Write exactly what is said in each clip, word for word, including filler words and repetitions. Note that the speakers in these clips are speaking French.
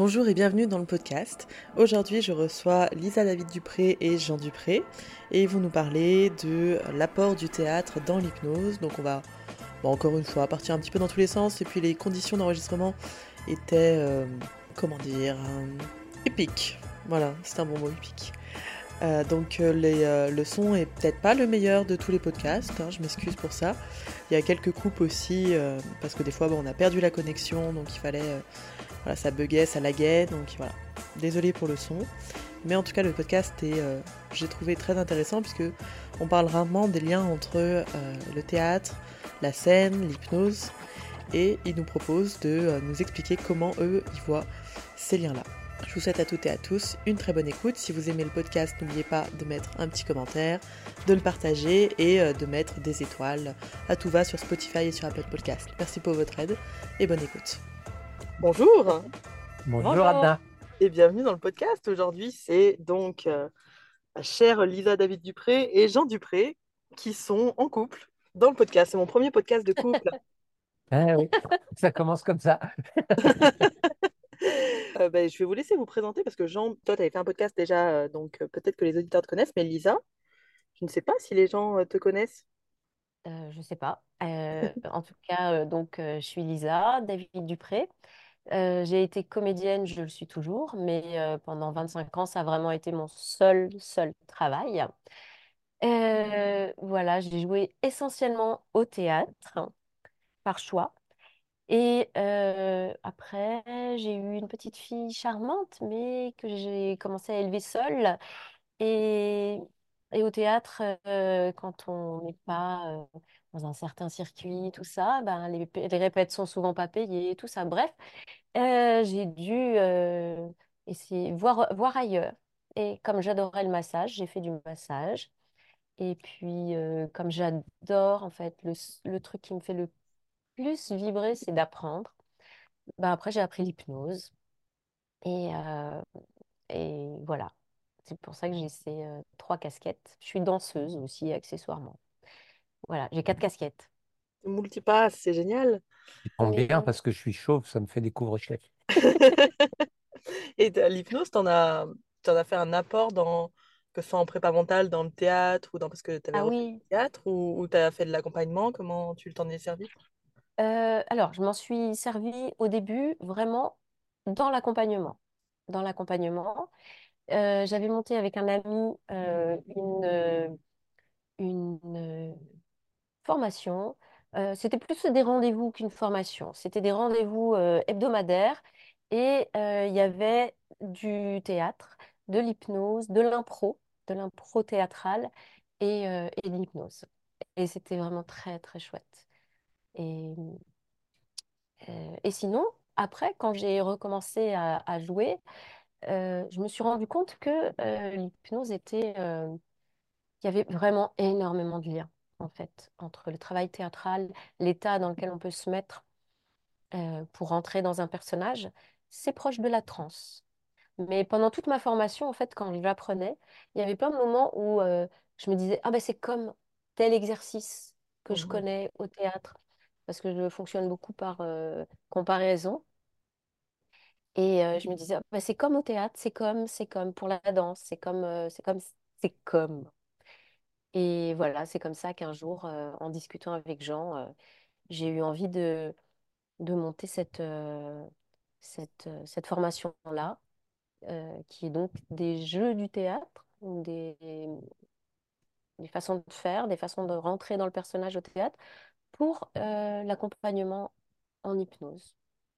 Bonjour et bienvenue dans le podcast. Aujourd'hui, je reçois Lisa David Dupré et Jean Dupré et ils vont nous parler de l'apport du théâtre dans l'hypnose. Donc on va, bon, encore une fois, partir un petit peu dans tous les sens et puis les conditions d'enregistrement étaient, euh, comment dire, euh, épiques. Voilà, c'est un bon mot, épique. Euh, donc euh, les, euh, le son est peut-être pas le meilleur de tous les podcasts, hein, je m'excuse pour ça. Il y a quelques coupes aussi, euh, parce que des fois bon, on a perdu la connexion, donc il fallait... euh, voilà, ça buguait, ça laguait, donc voilà. Désolée pour le son. Mais en tout cas, le podcast est, euh, j'ai trouvé très intéressant puisque on parle rarement des liens entre euh, le théâtre, la scène, l'hypnose, et ils nous proposent de euh, nous expliquer comment eux ils voient ces liens-là. Je vous souhaite à toutes et à tous une très bonne écoute. Si vous aimez le podcast, n'oubliez pas de mettre un petit commentaire, de le partager et euh, de mettre des étoiles à tout va sur Spotify et sur Apple Podcast. Merci pour votre aide et bonne écoute. Bonjour. Bonjour Bonjour. Adna. Et bienvenue dans le podcast. Aujourd'hui, c'est donc euh, la chère Lisa David Dupré et Jean Dupré qui sont en couple dans le podcast. C'est mon premier podcast de couple. Ah oui, ça commence comme ça. Euh, ben, je vais vous laisser vous présenter parce que Jean, toi, tu avais fait un podcast déjà, euh, donc euh, peut-être que les auditeurs te connaissent, mais Lisa, je ne sais pas si les gens euh, te connaissent. Euh, je sais pas. Euh, en tout cas, euh, donc euh, je suis Lisa, David Dupré. Euh, j'ai été comédienne, je le suis toujours, mais euh, pendant vingt-cinq ans, ça a vraiment été mon seul, seul travail. Euh, voilà, j'ai joué essentiellement au théâtre, par choix. Et euh, après, j'ai eu une petite fille charmante, mais que j'ai commencé à élever seule. Et, et au théâtre, euh, quand on n'est pas euh, dans un certain circuit, tout ça, ben, les, les répètes sont souvent pas payées, tout ça. Bref, euh, j'ai dû euh, essayer voir, voir ailleurs. Et comme j'adorais le massage, j'ai fait du massage. Et puis, euh, comme j'adore, en fait, le, le truc qui me fait le plus vibrer, c'est d'apprendre. Ben, après, j'ai appris l'hypnose. Et, euh, et voilà. C'est pour ça que j'ai ces euh, trois casquettes. Je suis danseuse aussi, accessoirement. Voilà, j'ai quatre casquettes. Multipass, c'est génial. Il tombe Mais bien parce que je suis chauve, ça me fait des couvre-chefs. Et t- l'hypnose, t'en as, t'en as fait un apport dans, que ce soit en prépa mentale, dans le théâtre, ou dans, parce que tu avais ah refait oui, du théâtre, ou, ou tu as fait de l'accompagnement, comment tu t'en es servi? euh, alors je m'en suis servie au début vraiment dans l'accompagnement. Dans l'accompagnement, Euh, j'avais monté avec un ami euh, une, euh, une euh, formation. Euh, c'était plus des rendez-vous qu'une formation. C'était des rendez-vous euh, hebdomadaires et euh, il y avait du théâtre, de l'hypnose, de l'impro, de l'impro théâtrale et, euh, et de l'hypnose. Et c'était vraiment très, très chouette. Et, euh, et sinon, après, quand j'ai recommencé à, à jouer, euh, je me suis rendu compte que euh, l'hypnose était, euh, il y avait vraiment énormément de liens, en fait, entre le travail théâtral, l'état dans lequel on peut se mettre euh, pour entrer dans un personnage. C'est proche de la transe. Mais pendant toute ma formation, en fait, quand je l'apprenais, il y avait plein de moments où euh, je me disais, ah ben c'est comme tel exercice que je Mhm. connais au théâtre, parce que je fonctionne beaucoup par euh, comparaison. Et euh, je me disais, ah ben c'est comme au théâtre, c'est comme, c'est comme pour la danse, c'est comme, euh, c'est comme, c'est comme. Et voilà, c'est comme ça qu'un jour, euh, en discutant avec Jean, euh, j'ai eu envie de, de monter cette, euh, cette, euh, cette formation-là, euh, qui est donc des jeux du théâtre, des, des façons de faire, des façons de rentrer dans le personnage au théâtre pour euh, l'accompagnement en hypnose,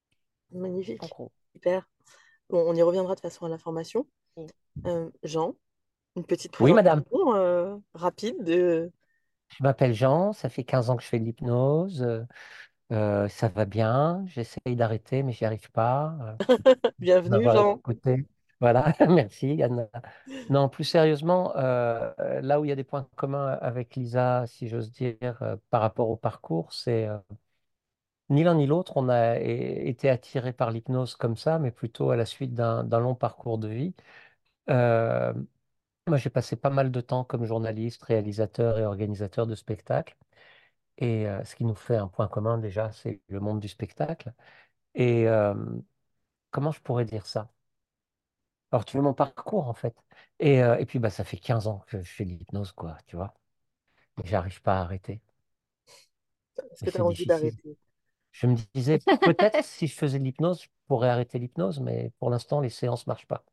en Magnifique, gros. super. Bon, on y reviendra de façon à la formation. Et- Euh, Jean, une petite Oui, madame. présentation euh, rapide de... Je m'appelle Jean, ça fait quinze ans que je fais de l'hypnose. euh, euh, ça va bien. J'essaye d'arrêter, mais j'y arrive pas. Euh, Bienvenue, d'avoir Jean. écouté. Voilà, merci, Anna. Non, plus sérieusement, euh, euh, là où il y a des points communs avec Lisa, si j'ose dire, euh, par rapport au parcours, c'est euh, ni l'un ni l'autre, on a é- été attirés par l'hypnose comme ça, mais plutôt à la suite d'un d'un long parcours de vie. Euh, Moi, j'ai passé pas mal de temps comme journaliste, réalisateur et organisateur de spectacles. Et euh, ce qui nous fait un point commun déjà, c'est le monde du spectacle. Et, euh, comment je pourrais dire ça? Alors, tu veux mon parcours, en fait. Et, euh, et puis, bah, ça fait quinze ans que je fais de l'hypnose, quoi, tu vois. Mais j'arrive pas à arrêter. Est-ce Et que tu c'est as envie difficile. d'arrêter? Je me disais, peut-être si je faisais de l'hypnose, je pourrais arrêter l'hypnose, mais pour l'instant, les séances marchent pas.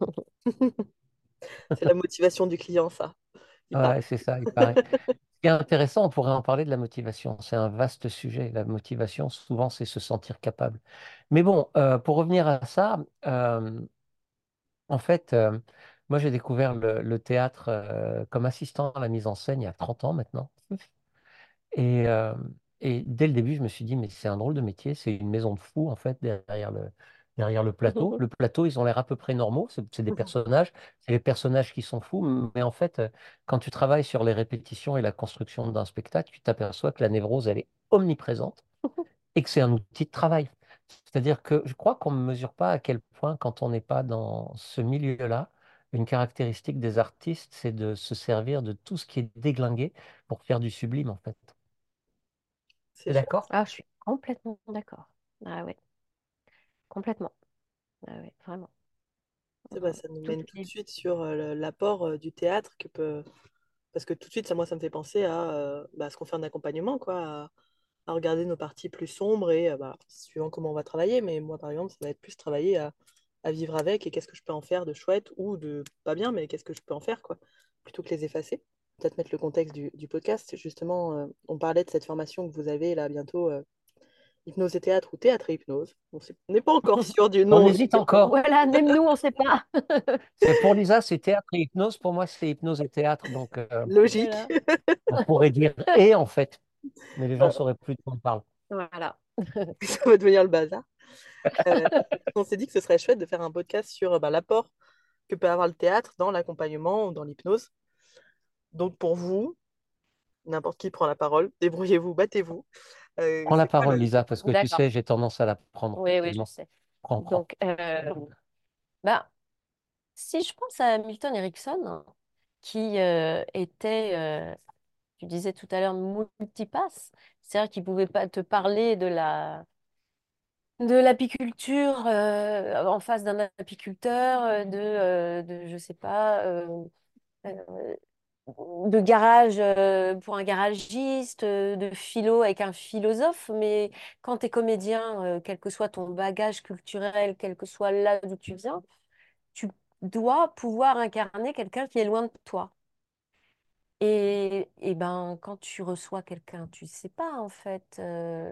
C'est la motivation du client, ça. Il parle. Ouais, c'est ça, il paraît. Ce qui est intéressant, on pourrait en parler de la motivation. C'est un vaste sujet. La motivation, souvent, c'est se sentir capable. Mais bon, euh, pour revenir à ça, euh, en fait, euh, moi, j'ai découvert le, le théâtre euh, comme assistant à la mise en scène il y a trente ans maintenant. Et, euh, et dès le début, je me suis dit, mais c'est un drôle de métier, c'est une maison de fous, en fait, derrière le, derrière le plateau. Le plateau, ils ont l'air à peu près normaux, c'est c'est des personnages, c'est les personnages qui sont fous, mais en fait, euh, quand tu travailles sur les répétitions et la construction d'un spectacle, tu t'aperçois que la névrose, elle est omniprésente et que c'est un outil de travail. C'est-à-dire que je crois qu'on ne mesure pas à quel point, quand on n'est pas dans ce milieu-là, une caractéristique des artistes, c'est de se servir de tout ce qui est déglingué pour faire du sublime, en fait. C'est T'es chouette. d'accord? Ah, je suis complètement d'accord. Ah ouais, complètement. Ah ouais, vraiment. C'est- bah, Mm. ça nous Toutes mène tout de les... suite sur euh, le- l'apport euh, du théâtre que peut. Parce que tout de suite, ça, moi, ça me fait penser à euh, bah, ce qu'on fait en accompagnement, quoi, à, à regarder nos parties plus sombres et euh, bah, suivant comment on va travailler. Mais moi, par exemple, ça va être plus travailler à, à vivre avec et qu'est-ce que je peux en faire de chouette ou de pas bien, mais qu'est-ce que je peux en faire, quoi, plutôt que les effacer. Peut-être mettre le contexte du, du podcast. Justement, euh, on parlait de cette formation que vous avez là bientôt, euh, hypnose et théâtre ou théâtre et hypnose. On sait- on n'est pas encore sûr du On nom hésite exactement. encore. Voilà, même nous, on ne sait pas. C'est pour Lisa, c'est théâtre et hypnose. Pour moi, c'est hypnose et théâtre. Donc, euh, Logique. Voilà. on pourrait dire et en fait, mais les gens Voilà. sauraient plus de quoi on parle. Voilà. Ça va devenir le bazar. Euh, on s'est dit que ce serait chouette de faire un podcast sur euh, bah, l'apport que peut avoir le théâtre dans l'accompagnement ou dans l'hypnose. Donc pour vous, n'importe qui prend la parole, débrouillez-vous, battez-vous. Euh, Prends la c'est quoi parole, le... Lisa, parce que tu D'accord. sais, j'ai tendance à la prendre Oui, oui, je facilement. sais. Prends, prends. Donc, euh, bah, si je pense à Milton Erickson, hein, qui euh, était, euh, tu disais tout à l'heure, multipasse, c'est-à-dire qu'il pouvait pas te parler de la, de l'apiculture euh, en face d'un apiculteur, euh, de, euh, de, je sais pas, euh, euh, de garage euh, pour un garagiste, euh, de philo avec un philosophe, mais quand tu es comédien, euh, quel que soit ton bagage culturel, quel que soit là d'où tu viens, tu dois pouvoir incarner quelqu'un qui est loin de toi. Et, et ben, quand tu reçois quelqu'un, tu sais pas en fait euh,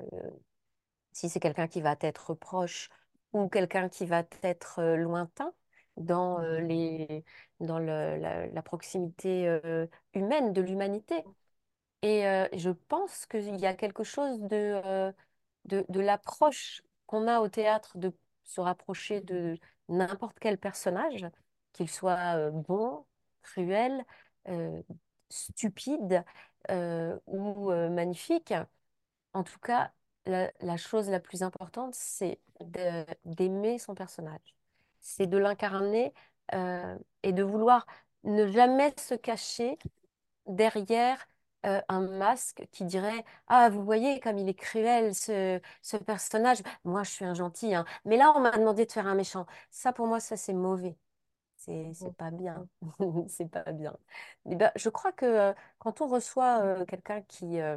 si c'est quelqu'un qui va t'être proche ou quelqu'un qui va t'être euh, lointain dans, euh, les, dans le- la, la proximité euh, humaine de l'humanité. Et euh, je pense qu'il y a quelque chose de, euh, de, de l'approche qu'on a au théâtre de se rapprocher de n'importe quel personnage, qu'il soit euh, bon, cruel, euh, stupide euh, ou euh, magnifique. En tout cas, la, la chose la plus importante, c'est de- d'aimer son personnage. C'est de l'incarner euh, et de vouloir ne jamais se cacher derrière euh, un masque qui dirait: Ah, vous voyez comme il est cruel ce, ce personnage. Moi, je suis un gentil, hein. Mais là, on m'a demandé de faire un méchant. Ça, pour moi, ça, c'est mauvais. C'est, c'est pas bien. C'est pas bien. Eh ben, je crois que euh, quand on reçoit euh, quelqu'un qui, euh,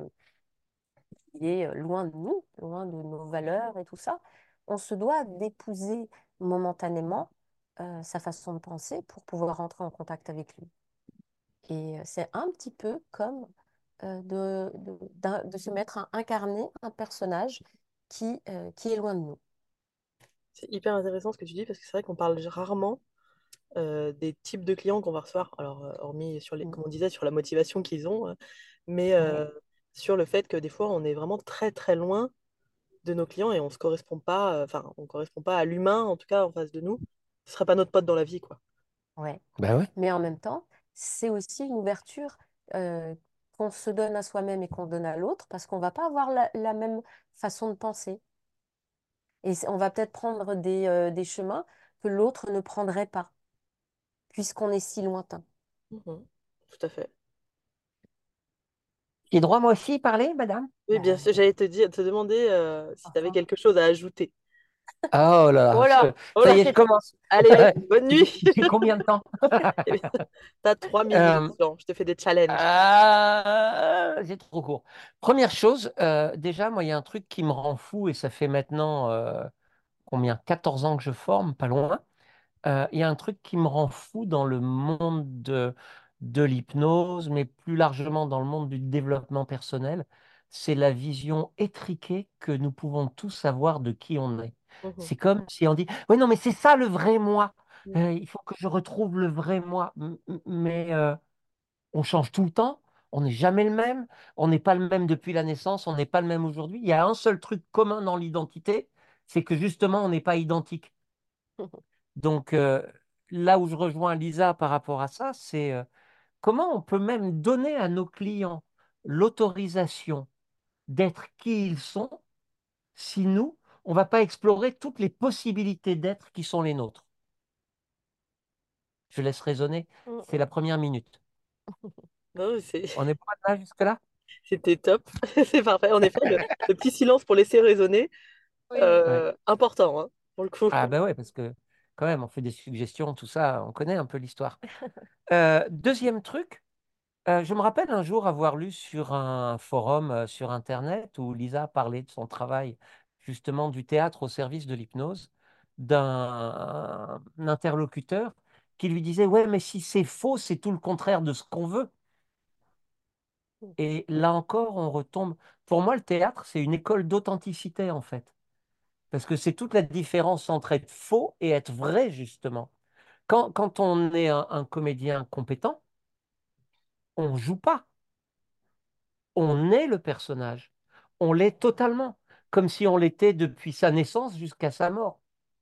qui est euh, loin de nous, loin de nos valeurs et tout ça, on se doit d'épouser momentanément euh, sa façon de penser pour pouvoir rentrer en contact avec lui. Et euh, c'est un petit peu comme euh, de, de, d'un- de se mettre à incarner un personnage qui, euh, qui est loin de nous. C'est hyper intéressant ce que tu dis parce que c'est vrai qu'on parle rarement euh, des types de clients qu'on va recevoir. Alors, euh, hormis sur les, Mm. comme on disait, sur la motivation qu'ils ont, euh, mais Ouais, euh, sur le fait que des fois, on est vraiment très très loin de nos clients et on se correspond pas, euh, enfin, on correspond pas à l'humain en tout cas en face de nous. Ce serait pas notre pote dans la vie, quoi. ouais. Ben ouais. Mais en même temps, c'est aussi une ouverture euh, qu'on se donne à soi-même et qu'on donne à l'autre parce qu'on va pas avoir la, la même façon de penser. Et c'est- on va peut-être prendre des, euh, des chemins que l'autre ne prendrait pas, puisqu'on est si lointain. Mhm. Tout à fait. J'ai droit, moi aussi, parler, madame? Oui, bien Ben, sûr, j'allais te dire, te demander euh, si tu avais enfin. quelque chose à ajouter. Ah, oh là Oh là, là, je- Oh ça là, y est, je c'est commence. allez, bonne J'ai nuit. j'ai combien de temps? T'as trois minutes, Euh, Jean. Je te fais des challenges. ah, c'est trop court. Première chose, euh, déjà, moi, il y a un truc qui me rend fou et ça fait maintenant euh, combien? quatorze ans que je forme, pas loin. Euh, Il y a un truc qui me rend fou dans le monde de, de l'hypnose, mais plus largement dans le monde du développement personnel, c'est la vision étriquée que nous pouvons tous avoir de qui on est. Mhm. C'est comme si on dit, oui, non, mais c'est ça le vrai moi. Mhm. Euh, il faut que je retrouve le vrai moi. M- m- Mais euh, on change tout le temps, on n'est jamais le même, on n'est pas le même depuis la naissance, on n'est pas le même aujourd'hui. Il y a un seul truc commun dans l'identité, c'est que justement, on n'est pas identique. Donc, euh, là où je rejoins Lisa par rapport à ça, c'est euh, comment on peut même donner à nos clients l'autorisation d'être qui ils sont si nous, on ne va pas explorer toutes les possibilités d'être qui sont les nôtres. Je laisse raisonner, c'est la Mhm. première minute. Non, c'est- On n'est pas là jusque-là? c'était top. C'est parfait. En effet, le, le petit silence pour laisser résonner, Oui. Ouais. euh, important, hein, pour le coup. Ah ben ouais, parce que quand même, on fait des suggestions, tout ça, on connaît un peu l'histoire. Euh, deuxième truc, Euh, je me rappelle un jour avoir lu sur un forum euh, sur Internet où Lisa parlait de son travail, justement du théâtre au service de l'hypnose, d'un un interlocuteur qui lui disait, ouais, mais si c'est faux, c'est tout le contraire de ce qu'on veut. Et là encore, on retombe. Pour moi, le théâtre, c'est une école d'authenticité, en fait. Parce que c'est toute la différence entre être faux et être vrai, justement. Quand, quand on est un, un comédien compétent, on joue pas. On est le personnage. On l'est totalement, comme si on l'était depuis sa naissance jusqu'à sa mort.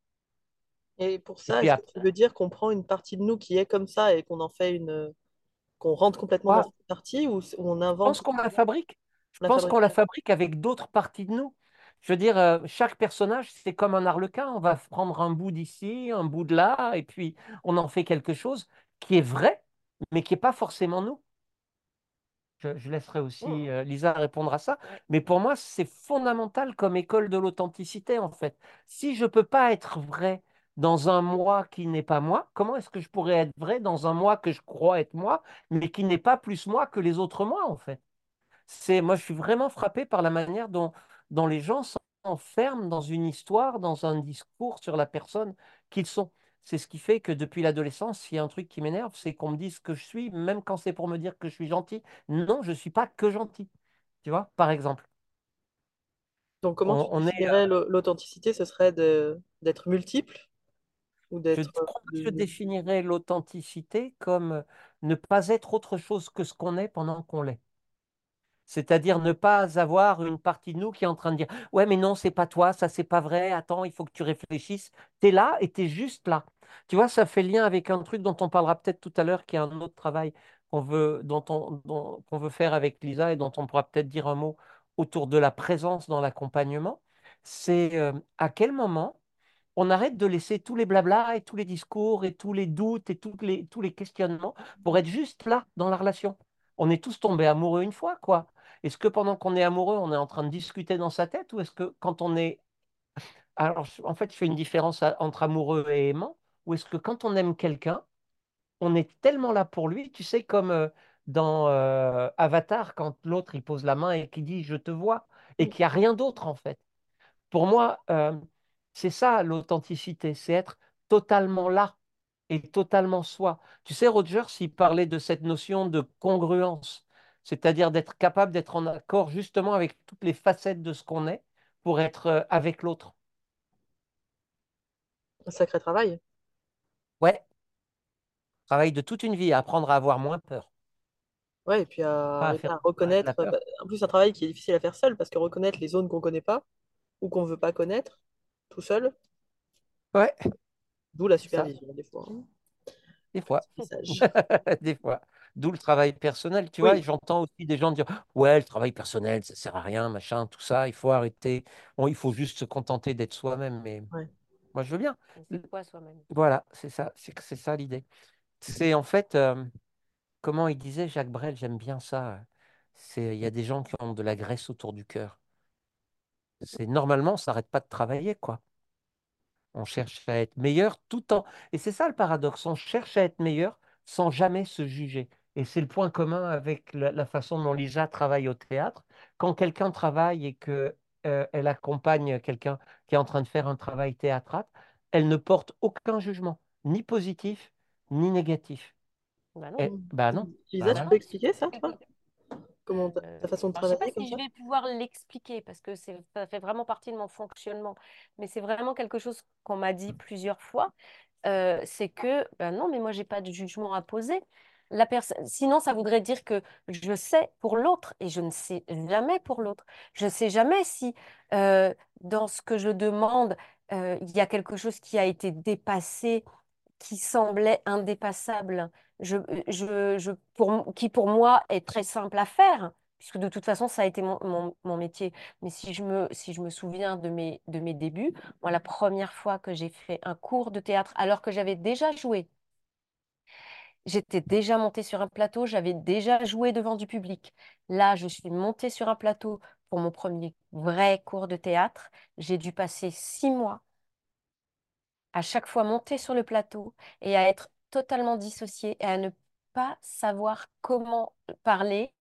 Et pour Et ça, puis est-ce que tu après, veux dire qu'on prend une partie de nous qui est comme ça et qu'on en fait une, qu'on rentre complètement dans moi, cette partie ou s- ou on je invente pense qu'on la complètement fabrique. Je la pense qu'on la fabrication? fabrique avec d'autres parties de nous. Je veux dire, euh, chaque personnage, c'est comme un arlequin. On va prendre un bout d'ici, un bout de là, et puis on en fait quelque chose qui est vrai, mais qui n'est pas forcément nous. Je, je laisserai aussi Mhm. euh, Lisa répondre à ça. Ouais. Mais pour moi, c'est fondamental comme école de l'authenticité, en fait. Si je ne peux pas être vrai dans un moi qui n'est pas moi, comment est-ce que je pourrais être vrai dans un moi que je crois être moi, mais qui n'est pas plus moi que les autres moi, en fait? C'est, moi, je suis vraiment frappé par la manière dont, dont les gens s'enferment dans une histoire, dans un discours sur la personne qu'ils sont. C'est ce qui fait que depuis l'adolescence, il y a un truc qui m'énerve, c'est qu'on me dise que je suis, même quand c'est pour me dire que je suis gentil. Non, je ne suis pas que gentil. Tu vois, par exemple, Donc, comment on, tu on est, définirais l'au- l'authenticité? Ce serait de d'être multiple ou je d'être crois que je de- définirais l'authenticité comme ne pas être autre chose que ce qu'on est pendant qu'on l'est. C'est-à-dire ne pas avoir une partie de nous qui est en train de dire, ouais, mais non, c'est pas toi, ça c'est pas vrai, attends, il faut que tu réfléchisses. Tu es là et tu es juste là. Tu vois, ça fait lien avec un truc dont on parlera peut-être tout à l'heure, qui est un autre travail qu'on veut, dont on, dont- qu'on veut faire avec Lisa et dont on pourra peut-être dire un mot autour de la présence dans l'accompagnement. C'est euh, à quel moment on arrête de laisser tous les blablas et tous les discours et tous les doutes et tous les, tous les questionnements pour être juste là dans la relation. On est tous tombés amoureux une fois, quoi. Est-ce que pendant qu'on est amoureux, on est en train de discuter dans sa tête ou est-ce que quand on est... Alors, je- en fait, je fais une différence à- entre amoureux et aimant, ou est-ce que quand on aime quelqu'un, on est tellement là pour lui, tu sais, comme euh, dans euh, Avatar, quand l'autre, il pose la main et qui dit «je te vois» et qu'il n'y a rien d'autre, en fait. Pour moi, euh, c'est ça l'authenticité, c'est être totalement là et totalement soi. Tu sais, Roger, s'il parlait de cette notion de congruence, c'est-à-dire d'être capable d'être en accord justement avec toutes les facettes de ce qu'on est pour être euh, avec l'autre. un sacré travail? Ouais, travail de toute une vie, à apprendre à avoir moins peur, Ouais, et puis à pas à arriver faire à disparaître la reconnaître, bah, peur. en plus un travail qui est difficile à faire seul, parce que reconnaître les zones qu'on connaît pas ou qu'on veut pas connaître tout seul, Ouais, d'où la c'est ça, supervision des fois, hein. des fois. Apprentissage. Des fois. D'où le travail personnel, tu vois. Et Oui, j'entends aussi des gens dire, ouais, le travail personnel, ça sert à rien, machin, tout ça, il faut arrêter. Bon, il faut juste se contenter d'être soi-même. Mais ouais. moi, je veux bien. Mais c'est quoi soi-même? Voilà, c'est ça, c'est c'est ça l'idée. C'est en fait, euh, comment il disait Jacques Brel, j'aime bien ça. C'est, il y a des gens qui ont de la graisse autour du cœur. C'est normalement, on s'arrête pas de travailler, quoi. On cherche à être meilleur tout en... Et c'est ça le paradoxe, on cherche à être meilleur sans jamais se juger. Et c'est le point commun avec la, la façon dont Lisa travaille au théâtre. Quand quelqu'un travaille et que, euh, elle accompagne quelqu'un qui est en train de faire un travail théâtral, elle ne porte aucun jugement, ni positif, ni négatif. Bah non. Et, Mm. bah non, Lisa, bah tu non, peux non. expliquer ça, toi? Comment ta, Euh, ta façon de alors, je sais pas travailler comme si ça? je vais pouvoir l'expliquer parce que c'est, ça fait vraiment partie de mon fonctionnement, mais c'est vraiment quelque chose qu'on m'a dit plusieurs fois. Euh, c'est que, ben non, mais moi, j'ai pas de jugement à poser. La personne, sinon, ça voudrait dire que je sais pour l'autre et je ne sais jamais pour l'autre. Je ne sais jamais si euh, dans ce que je demande, euh, il y a quelque chose qui a été dépassé, qui semblait indépassable, je, je, je, pour, qui pour moi est très simple à faire, puisque de toute façon, ça a été mon, mon, mon métier. Mais si je me, si je me souviens de mes, de mes débuts, moi, la première fois que j'ai fait un cours de théâtre, alors que j'avais déjà joué, j'étais déjà montée sur un plateau, j'avais déjà joué devant du public. Là, je suis montée sur un plateau pour mon premier vrai cours de théâtre. J'ai dû passer six mois à chaque fois monter sur le plateau et à être totalement dissociée et à ne pas savoir comment parler.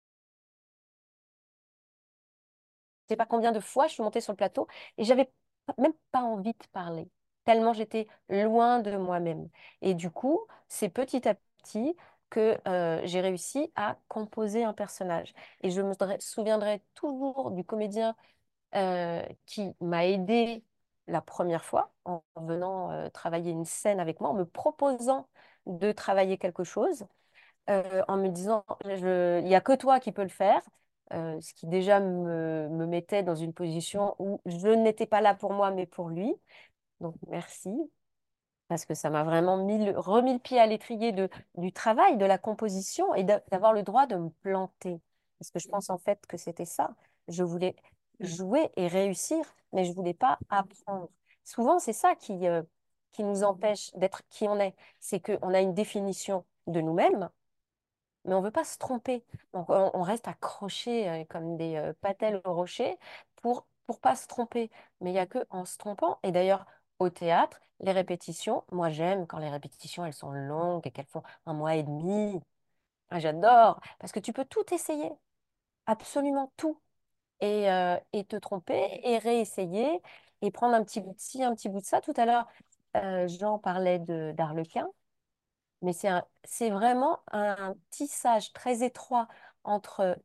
Je ne sais pas combien de fois je suis montée sur le plateau et j'avais pas- même pas envie de parler, tellement j'étais loin de moi-même. Et du coup, c'est petit à petit que euh, j'ai réussi à composer un personnage. Et je me dra- souviendrai toujours du comédien euh, qui m'a aidé la première fois en venant euh, travailler une scène avec moi, en me proposant de travailler quelque chose, euh, en me disant, je- il n'y a que toi qui peux le faire, euh, ce qui déjà me, me mettait dans une position où je n'étais pas là pour moi, mais pour lui. Donc merci, parce que ça m'a vraiment mis le- remis le pied à l'étrier de, du travail, de la composition et d'a- d'avoir le droit de me planter. Parce que je pense en fait que c'était ça. Je voulais jouer et réussir, mais je voulais pas apprendre. Souvent, c'est ça qui, euh, qui nous empêche d'être qui on est. C'est qu'on a une définition de nous-mêmes, mais on ne veut pas se tromper. Donc, on, on reste accroché euh, comme des euh, patelles au rocher pour pour pas se tromper. Mais il n'y a que en se trompant. Et d'ailleurs, au théâtre, les répétitions, moi j'aime quand les répétitions elles sont longues et qu'elles font un mois et demi. Ah, j'adore parce que tu peux tout essayer, absolument tout, et, euh, et te tromper et réessayer et prendre un petit bout de ci, un petit bout de ça. Tout à l'heure, euh, Jean parlait de d'Arlequin. Mais c'est un- c'est vraiment un tissage très étroit entre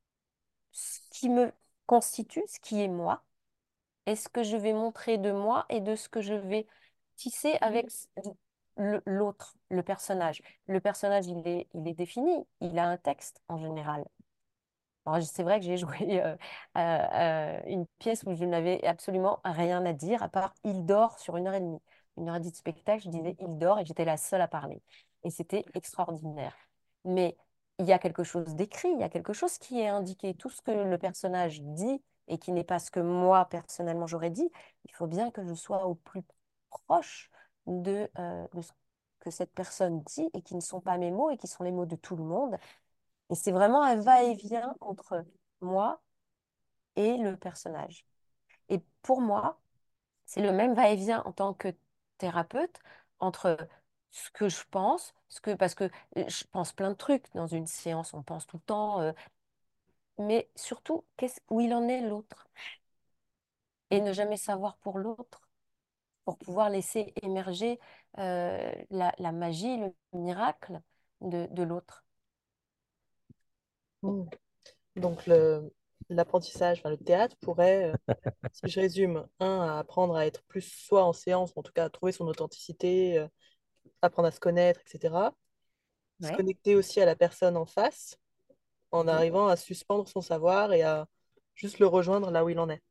ce qui me constitue, ce qui est moi, et ce que je vais montrer de moi et de ce que je vais tisser avec s- le- l'autre, le personnage. Le personnage, il est, il est défini, il a un texte en général. Alors, c'est vrai que j'ai joué euh, euh, euh, une pièce où je n'avais absolument rien à dire, à part il dort sur une heure et demie. Une heure et demie de spectacle, je disais il dort et j'étais la seule à parler. Et c'était extraordinaire. Mais il y a quelque chose d'écrit, il y a quelque chose qui est indiqué. Tout ce que le personnage dit et qui n'est pas ce que moi, personnellement, j'aurais dit, il faut bien que je sois au plus proche de, euh, de ce que cette personne dit et qui ne sont pas mes mots et qui sont les mots de tout le monde. Et c'est vraiment un va-et-vient entre moi et le personnage. Et pour moi, c'est le même va-et-vient en tant que thérapeute entre ce que je pense, ce que, parce que euh, je pense plein de trucs dans une séance, on pense tout le temps, euh, mais surtout qu'est-ce, où il en est l'autre. Et ne jamais savoir pour l'autre, pour pouvoir laisser émerger euh, la, la magie, le miracle de, de l'autre. Mm. Donc le, l'apprentissage, enfin, le théâtre pourrait, euh, si je résume, un, à apprendre à être plus soi en séance, en tout cas à trouver son authenticité, euh, apprendre à se connaître, et cetera. Se Ouais. connecter aussi à la personne en face, en Mhm. arrivant à suspendre son savoir et à juste le rejoindre là où il en est.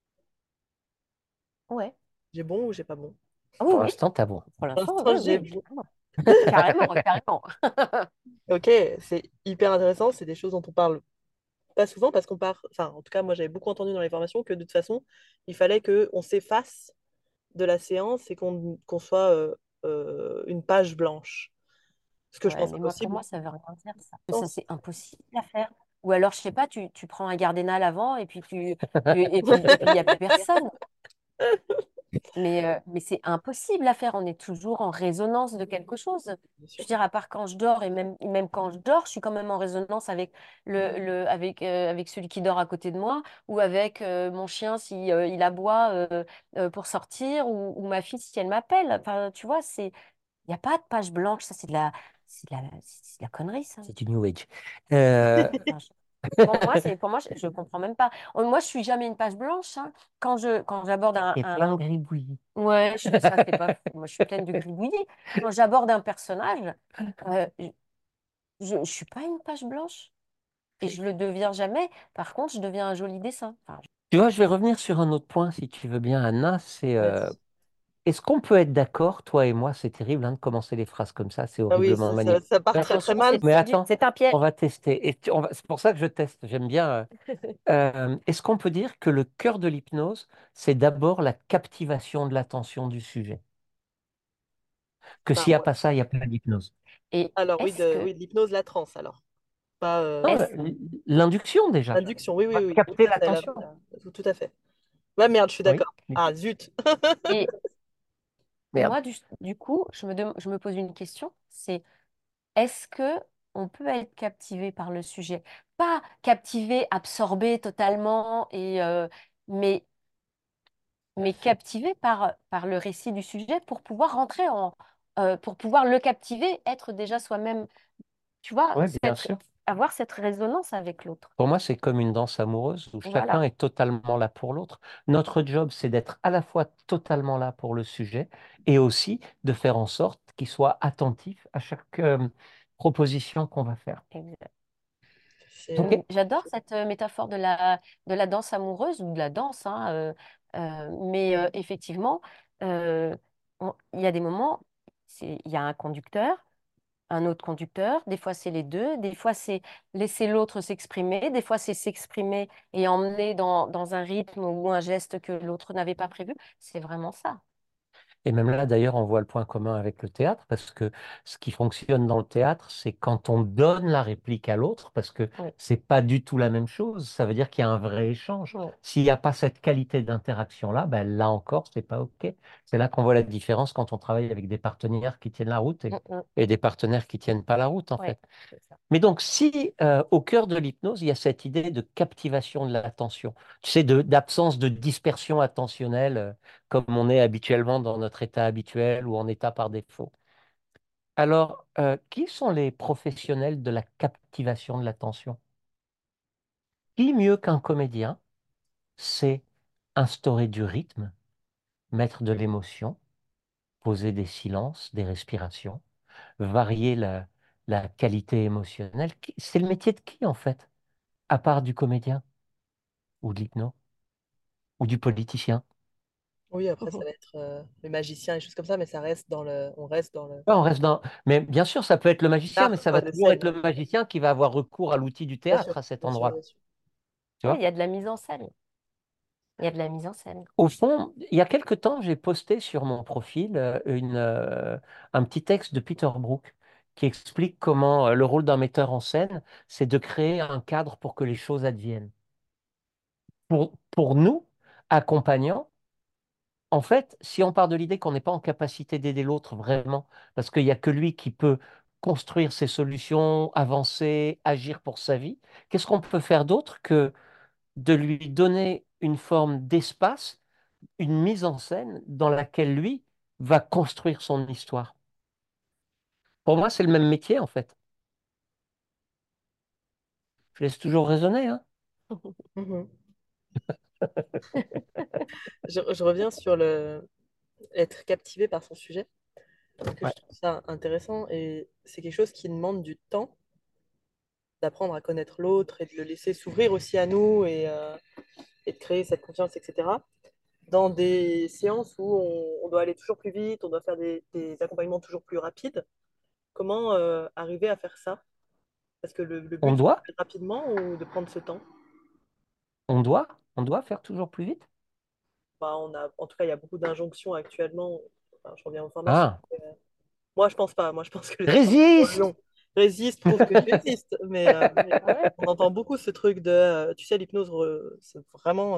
Ouais. J'ai bon ou j'ai pas bon? Ah oui, Pour oui. l'instant, t'as bon. Pour Pour l'instant, l'instant, oui, j'ai oui, bon. carrément. Carrément, carrément. Ok, c'est hyper intéressant, c'est des choses dont on parle pas souvent parce qu'on part, enfin en tout cas moi j'avais beaucoup entendu dans les formations que de toute façon il fallait que on s'efface de la séance et qu'on qu'on soit euh, euh, une page blanche. Ce que je Ouais, pense mais moi, pour impossible. moi, ça veut rien dire, ça. Que ça, Pense. c'est impossible à faire. Ou alors, je sais pas, tu, tu prends un Gardénal avant et puis tu, tu- et puis, et puis il n'y a plus personne. Mais, euh, mais c'est impossible à faire. On est toujours en résonance de quelque chose. Bien Je sûr. veux dire, à part quand je dors, et même, même quand je dors, je suis quand même en résonance avec, le, le, avec, euh, avec celui qui dort à côté de moi, ou avec euh, mon chien si euh, il aboie euh, euh, pour sortir, ou, ou ma fille si elle m'appelle. Enfin, tu vois, c'est, il n'y a pas de page blanche. Ça, c'est de la, c'est de la, c'est de la connerie, ça. C'est du New Age. Euh, Enfin, je- pour moi, c'est, pour moi, je, je comprends même pas. Moi, je suis jamais une page blanche, hein. Quand je, quand j'aborde un, Il y a plein un- de gribouillis. Ouais, je- ça, c'est pas fou. Moi, je suis pleine de gribouillis. Quand j'aborde un personnage, euh, je, je suis pas une page blanche et je le deviens jamais. Par contre, je deviens un joli dessin. Enfin, Tu vois, je vais revenir sur un autre point, si tu veux bien, Anna. C'est euh, Vas-y. est-ce qu'on peut être d'accord, toi et moi, c'est terrible hein, de commencer les phrases comme ça, c'est Ah oui, horriblement ça, ça- ça part manipulateur. très très attention, mal. c'est Mais c'est du- attends, c'est un on piège. va tester. Et tu- on va- C'est pour ça que je teste. J'aime bien. euh, euh, est-ce qu'on peut dire que le cœur de l'hypnose, c'est d'abord la captivation de l'attention du sujet? Que Bah, s'il n'y a ouais. pas ça, il n'y a pas d'hypnose. Et Alors oui, est-ce de, que, oui, de l'hypnose, la transe alors. Pas euh, Non, est-ce, l- l'induction déjà. l'induction, oui, On oui, va oui, tout capter à fait, là, l'attention. là, tout, tout à fait. Ouais, merde, je suis Oui. d'accord. Ah, zut. et Merde. moi, du, du coup, je me, dem- je me pose une question, c'est est-ce que on peut être captivé par le sujet? Pas captivé, absorbé totalement, et, euh, mais mais captivé par, par le récit du sujet pour pouvoir rentrer en, euh, pour pouvoir le captiver, être déjà soi-même, tu vois, Oui, bien cette, sûr. avoir cette résonance avec l'autre. Pour moi, c'est comme une danse amoureuse où chacun Voilà. est totalement là pour l'autre. Notre job, c'est d'être à la fois totalement là pour le sujet et aussi de faire en sorte qu'il soit attentif à chaque euh, proposition qu'on va faire. Exact. C'est J'aime- OK? J'adore cette euh, métaphore de la, de la danse amoureuse ou de la danse, hein, euh, euh, mais euh, effectivement, euh, on- il y a des moments, c'est- il y a un conducteur, un autre conducteur, des fois c'est les deux, des fois c'est laisser l'autre s'exprimer, des fois c'est s'exprimer et emmener dans, dans un rythme ou un geste que l'autre n'avait pas prévu. C'est vraiment ça. Et même là, d'ailleurs, on voit le point commun avec le théâtre, parce que ce qui fonctionne dans le théâtre, c'est quand on donne la réplique à l'autre, parce que Oui, c'est pas du tout la même chose. Ça veut dire qu'il y a un vrai échange. oui. S'il n'y a pas cette qualité d'interaction-là, ben là encore, c'est pas OK. C'est là qu'on voit la différence quand on travaille avec des partenaires qui tiennent la route et, Mm, mm. et des partenaires qui tiennent pas la route, en Ouais, fait. c'est ça. Mais donc, si euh, au cœur de l'hypnose, il y a cette idée de captivation de l'attention, tu sais, de- d'absence de dispersion attentionnelle, euh, comme on est habituellement dans notre état habituel ou en état par défaut. Alors, euh, qui sont les professionnels de la captivation de l'attention? Qui mieux qu'un comédien sait instaurer du rythme, mettre de l'émotion, poser des silences, des respirations, varier la, la qualité émotionnelle? Qui- C'est le métier de qui, en fait, à part du comédien? Ou de l'hypno, ou du politicien. oui, après ça va être euh, le magicien et choses comme ça, mais ça reste dans le, on reste dans le Ouais, on reste dans... Mais bien sûr, ça peut être le magicien, mais art ça quoi, va de toujours être scène. le magicien qui va avoir recours à l'outil du Bien sûr, théâtre à cet bien sûr, bien endroit-là. sûr. Tu Oui, il vois? y a de la mise en scène. Il y a de la mise en scène. Au fond, il y a quelque temps, j'ai posté sur mon profil euh, une, euh, un petit texte de Peter Brook qui explique comment euh, le rôle d'un metteur en scène, c'est de créer un cadre pour que les choses adviennent. Pour, pour nous, accompagnants, en fait, si on part de l'idée qu'on n'est pas en capacité d'aider l'autre vraiment, parce qu'il n'y a que lui qui peut construire ses solutions, avancer, agir pour sa vie, qu'est-ce qu'on peut faire d'autre que de lui donner une forme d'espace, une mise en scène dans laquelle lui va construire son histoire? Pour moi, c'est le même métier, en fait. Je laisse toujours raisonner, hein. Mhm. Je, je reviens sur le être captivé par son sujet, parce que Ouais. je trouve ça intéressant et c'est quelque chose qui demande du temps d'apprendre à connaître l'autre et de le laisser s'ouvrir aussi à nous et, euh, et de créer cette confiance, et cetera. Dans des séances où on, on doit aller toujours plus vite, on doit faire des, des accompagnements toujours plus rapides, comment euh, arriver à faire ça? Parce que le, le On but, c'est de doit, faire rapidement ou de prendre ce temps. on doit, on doit faire toujours plus vite. Bah, on a, en tout cas, il y a beaucoup d'injonctions actuellement. Enfin, je reviens aux formations. Ah, Euh, Moi, je pense pas. Moi, je pense que les temps sont trop résiste! longs. Résiste, prouve que je résiste. Mais euh, Ah ouais? on entend beaucoup ce truc de, euh, tu sais, l'hypnose, re- c'est vraiment euh,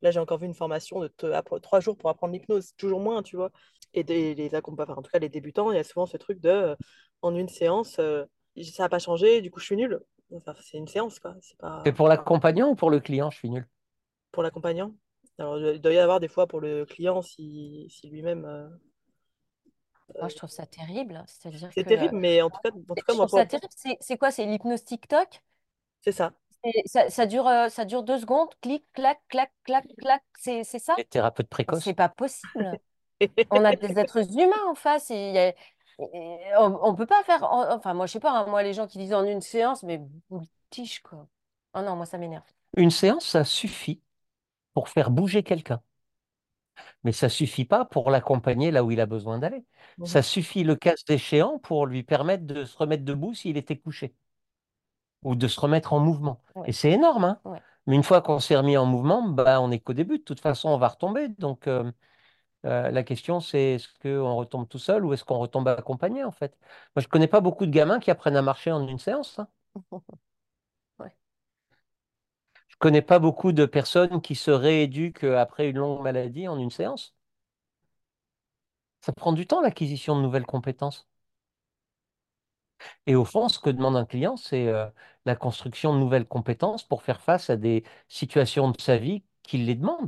Là, j'ai encore vu une formation de te- appre- trois jours pour apprendre l'hypnose, toujours moins, tu vois. Et des, les accompa- enfin, en tout cas, les débutants, il y a souvent ce truc de, euh, en une séance, euh, ça n'a pas changé, du coup, je suis nulle. Enfin, c'est une séance, quoi. C'est C'est pas pour l'accompagnant ou pour le client, je suis nul. pour l'accompagnant. Alors, il doit y avoir des fois pour le client si, si lui-même. euh, Moi, je trouve ça terrible. C'est-à-dire C'est que euh, terrible, mais en tout cas, en tout cas je moi, trouve pour... ça terrible. C'est c'est quoi? C'est l'hypnose TikTok? c'est ça. C'est- Ça, ça dure, euh, ça dure deux secondes. Clic, clac, clac, clac, clac. C'est c'est ça? Les thérapeutes Mais c'est précoces. pas possible. On a des êtres humains en face. Et il y a- et on, on peut pas faire. en- Enfin, moi, je sais pas, hein, moi, les gens qui disent en une séance, mais boule tige, quoi. Oh non, moi, ça m'énerve. Une séance, ça suffit pour faire bouger quelqu'un. Mais ça suffit pas pour l'accompagner là où il a besoin d'aller. Ça Mhm. suffit le cas échéant pour lui permettre de se remettre debout s'il était couché ou de se remettre en mouvement. Et Ouais, c'est énorme, hein. ouais. Mais une fois qu'on s'est remis en mouvement, bah, on n'est qu'au début. De toute façon, on va retomber. Donc, euh, euh, la question, c'est est-ce qu'on retombe tout seul ou est-ce qu'on retombe accompagné, en fait? Moi, je connais pas beaucoup de gamins qui apprennent à marcher en une séance, hein. Ouais. Je connais pas beaucoup de personnes qui se rééduquent après une longue maladie en une séance. Ça prend du temps, l'acquisition de nouvelles compétences. Et au fond, ce que demande un client, c'est euh, la construction de nouvelles compétences pour faire face à des situations de sa vie qui les demandent,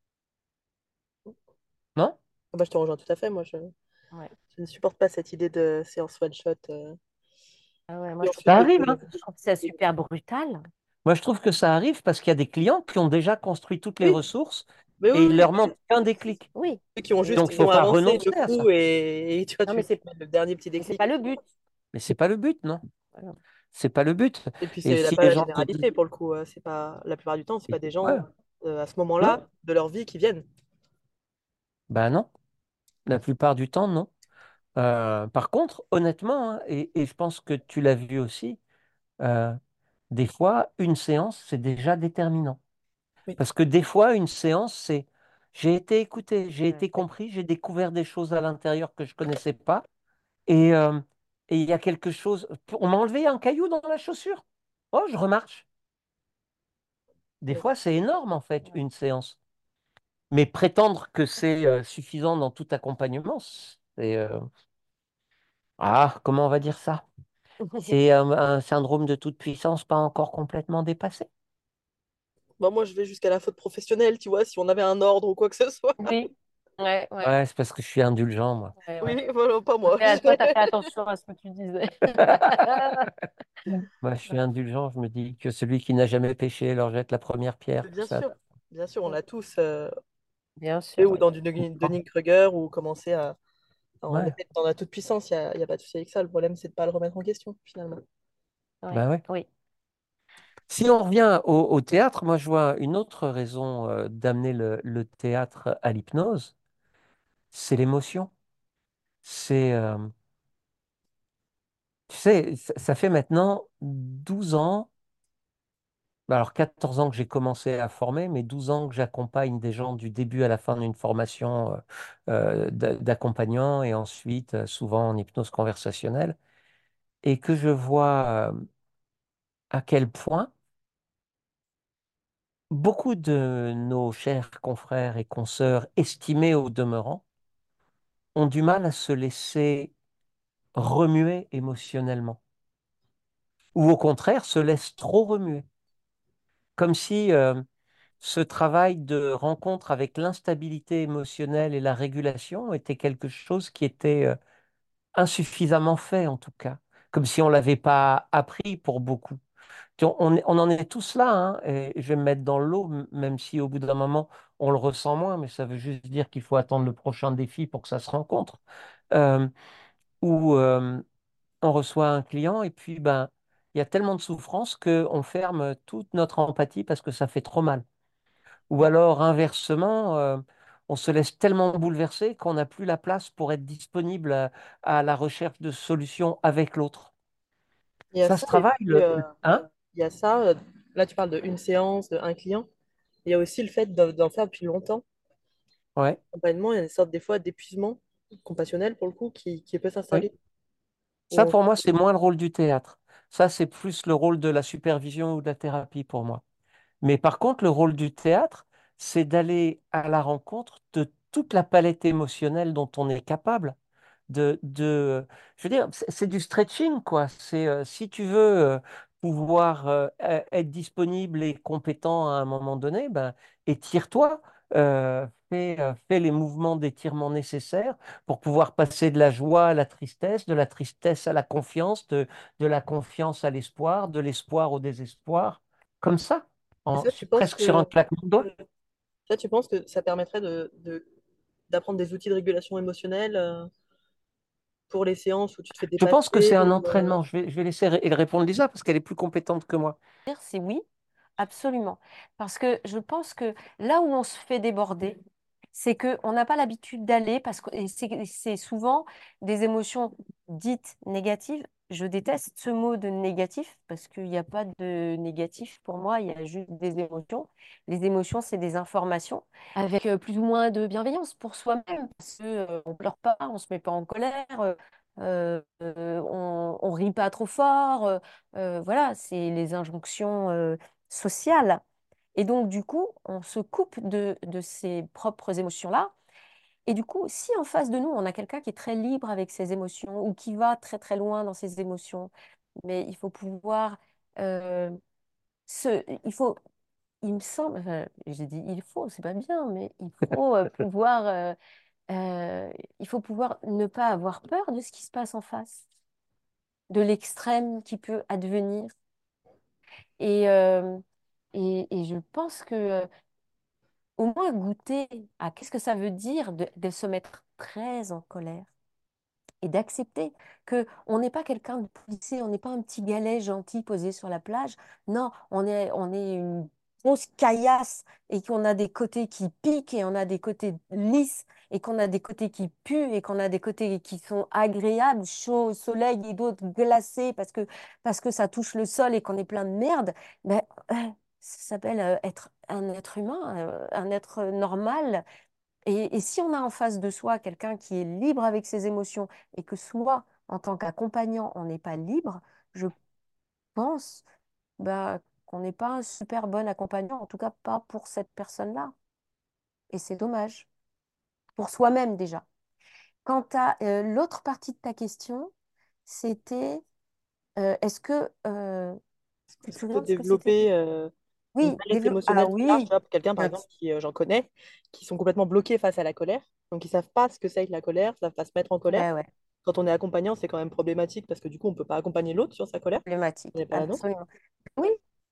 non? Ah bah, je te rejoins tout à fait. Moi, je, Ouais. je ne supporte pas cette idée de séance one shot. euh, Ah ouais, moi, et je trouve ensuite, Ça ça, de arrive, hein. je trouve ça super brutal. Moi, je trouve que ça arrive parce qu'il y a des clients qui ont déjà construit toutes les oui, ressources mais et oui, il oui, leur manque oui. qu'un déclic. Oui, Ceux qui ont oui. Donc, juste il qui ne faut ont pas avancé renoncer le à coup ça. et, et tu vois, Non, tu, mais tu c'est mets le dernier petit mais c'est déclic pas et le c'est bon. but. Mais c'est pas le but, non? Voilà. C'est pas le but. Et puis, Et c'est la- si pas les la gens te généralité disent, pour le coup. euh, C'est pas, la plupart du temps, c'est pas des ouais, gens euh, à ce non, moment-là de leur vie qui viennent. ben non, la plupart du temps, non. Euh, par contre, honnêtement, hein, et, et je pense que tu l'as vu aussi, euh, des fois, une séance, c'est déjà déterminant. Oui, Parce que des fois, une séance, c'est j'ai été écouté, j'ai Ouais. été compris, j'ai découvert des choses à l'intérieur que je connaissais pas. Et euh, et il y a quelque chose. On m'a enlevé un caillou dans la chaussure. Oh, je remarche. Des oui. fois, c'est énorme, en fait, Ouais. une séance. Mais prétendre que c'est euh, suffisant dans tout accompagnement, c'est. euh, Ah, comment on va dire ça? C'est euh, un syndrome de toute puissance pas encore complètement dépassé. Bon, moi, je vais jusqu'à la faute professionnelle, tu vois, si on avait un ordre ou quoi que ce soit. Oui, ouais, ouais, Ouais, c'est parce que je suis indulgent, moi. ouais, ouais. Oui, voilà, pas moi. Mais toi, t'as fait attention à ce que tu disais. Moi, je suis indulgent, je me dis que celui qui n'a jamais péché leur jette la première pierre, tout Bien ça. sûr, bien sûr, on a tous euh, Bien fait sûr, ou oui. dans du Dunning-Kruger ou commencé à, à en Ouais, être dans la toute puissance. Il n'y a, y a pas de souci avec ça. Le problème, c'est de pas le remettre en question, finalement. Ouais, bah ouais. oui. Si on revient au, au théâtre, moi, je vois une autre raison euh, d'amener le, le théâtre à l'hypnose, c'est l'émotion. C'est, euh, tu sais, ça, ça fait maintenant douze ans. Bah, alors, quatorze ans que j'ai commencé à former, mais douze ans que j'accompagne des gens du début à la fin d'une formation euh, euh, d'a- d'accompagnant et ensuite euh, souvent en hypnose conversationnelle et que je vois euh, à quel point beaucoup de nos chers confrères et consoeurs estimés au demeurant ont du mal à se laisser remuer émotionnellement ou au contraire se laissent trop remuer. Comme si euh, ce travail de rencontre avec l'instabilité émotionnelle et la régulation était quelque chose qui était euh, insuffisamment fait en tout cas, comme si on ne l'avait pas appris pour beaucoup. Tu- On, est- on en est tous là, hein, et je vais me mettre dans l'eau, m- même si au bout d'un moment on le ressent moins, mais ça veut juste dire qu'il faut attendre le prochain défi pour que ça se rencontre. Euh, où euh, on reçoit un client et puis ben il y a tellement de souffrance qu'on ferme toute notre empathie parce que ça fait trop mal. Ou Ouais. alors, inversement, euh, on se laisse tellement bouleverser qu'on n'a plus la place pour être disponible à, à la recherche de solutions avec l'autre. Il y a Ça ça, se et travaille, puis le... euh, le- Hein? il y a ça. euh, Là, tu parles d'une séance, d'un client. Il y a aussi le fait d'en d'en faire depuis longtemps. Ouais, L'accompagnement, il y a une sorte des fois d'épuisement compassionnel, pour le coup, qui, qui peut oui. s'installer. Où Ça, on- pour moi, c'est moins le rôle du théâtre. Ça, c'est plus le rôle de la supervision ou de la thérapie pour moi. Mais par contre, le rôle du théâtre, c'est d'aller à la rencontre de toute la palette émotionnelle dont on est capable. De, de, je veux dire, c'est c'est du stretching, quoi. C'est euh, si tu veux euh, pouvoir euh, e- être disponible et compétent à un moment donné, ben, étire-toi, euh, fais, euh, fais les mouvements d'étirement nécessaires pour pouvoir passer de la joie à la tristesse, de la tristesse à la confiance, de, de la confiance à l'espoir, de l'espoir au désespoir, comme ça, Et en, ça, tu penses presque sur un que claquement de doigts. ça, tu penses que ça permettrait de, de- d'apprendre des outils de régulation émotionnelle euh, pour les séances où tu te fais Je pense que c'est dépasser un ou euh, entraînement. Je vais, je vais laisser ré- répondre Lisa parce qu'elle est plus compétente que moi. C'est oui, absolument. Parce que je pense que là où on se fait déborder, c'est qu'on n'a pas l'habitude d'aller, parce que et c'est c'est souvent des émotions dites négatives. Je déteste ce mot de négatif, parce qu'il n'y a pas de négatif pour moi, il y a juste des émotions. Les émotions, c'est des informations, avec euh, plus ou moins de bienveillance pour soi-même, parce que, euh, on pleure pas, on se met pas en colère, euh, euh, euh, on, on rit pas trop fort. euh, euh, voilà, c'est les injonctions euh, sociales. Et donc, du coup, on se coupe de, de ses propres émotions-là. Et du coup, si en face de nous, on a quelqu'un qui est très libre avec ses émotions ou qui va très très loin dans ses émotions, mais il faut pouvoir euh, se, il faut, il me semble, enfin, j'ai dit il faut, c'est pas bien, mais il faut euh, pouvoir, euh, euh, il faut pouvoir ne pas avoir peur de ce qui se passe en face, de l'extrême qui peut advenir. Et, euh, et, et je pense que euh, au moins goûter à qu'est-ce que ça veut dire de, de se mettre très en colère et d'accepter que on n'est pas quelqu'un de policé, on n'est pas un petit galet gentil posé sur la plage. Non, on est, on est une grosse caillasse et qu'on a des côtés qui piquent et on a des côtés lisses et qu'on a des côtés qui puent et qu'on a des côtés qui sont agréables, chauds au soleil et d'autres glacés parce que, parce que ça touche le sol et qu'on est plein de merde. Ben, euh, ça s'appelle euh, être un être humain, euh, un être normal et, et si on a en face de soi quelqu'un qui est libre avec ses émotions et que soit en tant qu'accompagnant, on n'est pas libre, je pense bah, qu'on n'est pas un super bon accompagnant, en tout cas pas pour cette personne-là. Et c'est dommage, pour soi-même déjà. Quant à euh, l'autre partie de ta question, c'était euh, est-ce que euh, tu te ça peut souviens de ce que c'était? développer euh, une Oui, palette dévelop- ah émotionnelle plus large, tu oui, vois, pour quelqu'un, par exemple, abs- qui, euh, j'en connais, qui sont complètement bloqués face à la colère, donc ils savent pas ce que c'est que la colère, ils savent pas se mettre en colère. ouais, ouais, Quand on est accompagnant, c'est quand même problématique parce que du coup, on peut pas accompagner l'autre sur sa colère, ce problématique, n'est pas la nôtre. absolument. Oui,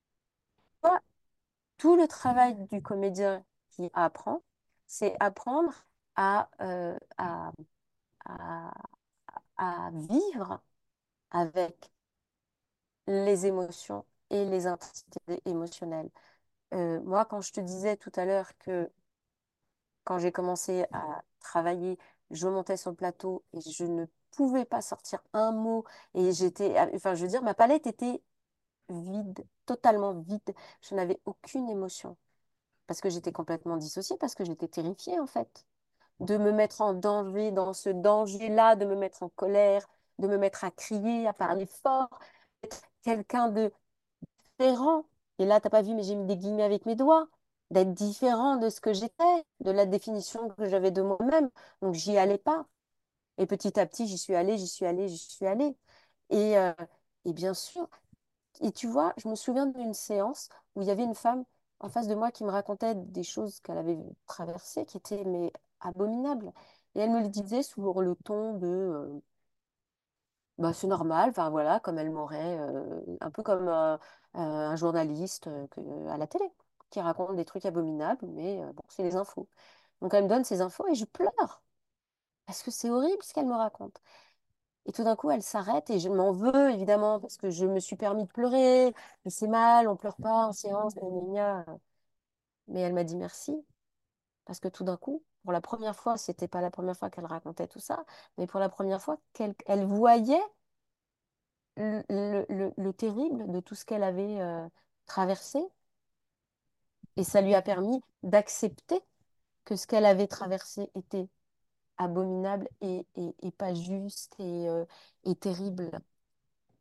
tout le travail du comédien qui apprend, c'est apprendre à, euh, à, à- à vivre avec les émotions et les intensités émotionnelles. Euh, moi, quand je te disais tout à l'heure que quand j'ai commencé à travailler, je montais sur le plateau et je ne pouvais pas sortir un mot et j'étais, enfin, je veux dire, ma palette était vide, totalement vide. Je n'avais aucune émotion. Parce que j'étais complètement dissociée, parce que j'étais terrifiée en fait, de me mettre en danger, dans ce danger-là, de me mettre en colère, de me mettre à crier, à parler fort, d'être quelqu'un de différent. Et là, t'as pas vu, mais j'ai mis des guillemets avec mes doigts, d'être différent de ce que j'étais, de la définition que j'avais de moi-même. Donc j'y allais pas. Et petit à petit, j'y suis allée, j'y suis allée, j'y suis allée. Et, euh, et bien sûr, et tu vois, je me souviens d'une séance où il y avait une femme en face de moi qui me racontait des choses qu'elle avait traversées qui étaient mais abominables. Et elle me le disait sous le ton de euh, bah, c'est normal, enfin voilà, comme elle m'aurait, euh, un peu comme euh, euh, un journaliste euh, que- à la télé qui raconte des trucs abominables, mais euh, bon, c'est les infos. Donc elle me donne ces infos et je pleure parce que c'est horrible ce qu'elle me raconte. Et tout d'un coup, elle s'arrête et je m'en veux, évidemment, parce que je me suis permis de pleurer. Mais c'est mal, on pleure pas en séance, gna, gna, gna. Mais elle m'a dit merci, parce que tout d'un coup, pour la première fois, c'était pas la première fois qu'elle racontait tout ça, mais pour la première fois, qu'elle elle voyait le, le- le- le terrible de tout ce qu'elle avait euh, traversé. Et ça lui a permis d'accepter que ce qu'elle avait traversé était abominable et, et- et pas juste et, euh, et terrible.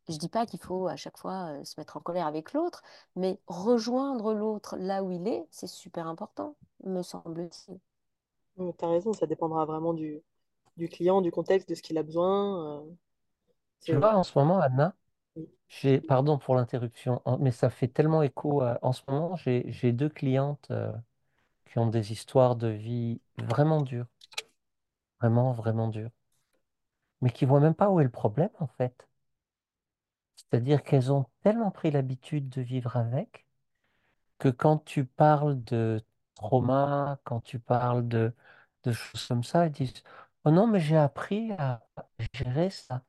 Je dis pas qu'il faut à chaque fois euh, se mettre en colère avec l'autre, mais rejoindre l'autre là où il est, c'est super important, me semble-t-il. Tu as raison, ça dépendra vraiment du, du client, du contexte, de ce qu'il a besoin. euh, Tu c'est... vois, en ce moment, Anna, Oui. j'ai, pardon pour l'interruption, hein, mais ça fait tellement écho. à- en ce moment, j'ai, j'ai deux clientes euh, qui ont des histoires de vie vraiment dures, vraiment, vraiment dures, mais qui voient même pas où est le problème, en fait. C'est-à-dire qu'elles ont tellement pris l'habitude de vivre avec que quand tu parles de trauma, quand tu parles de, de choses comme ça, elles disent, oh non, mais j'ai appris à gérer ça.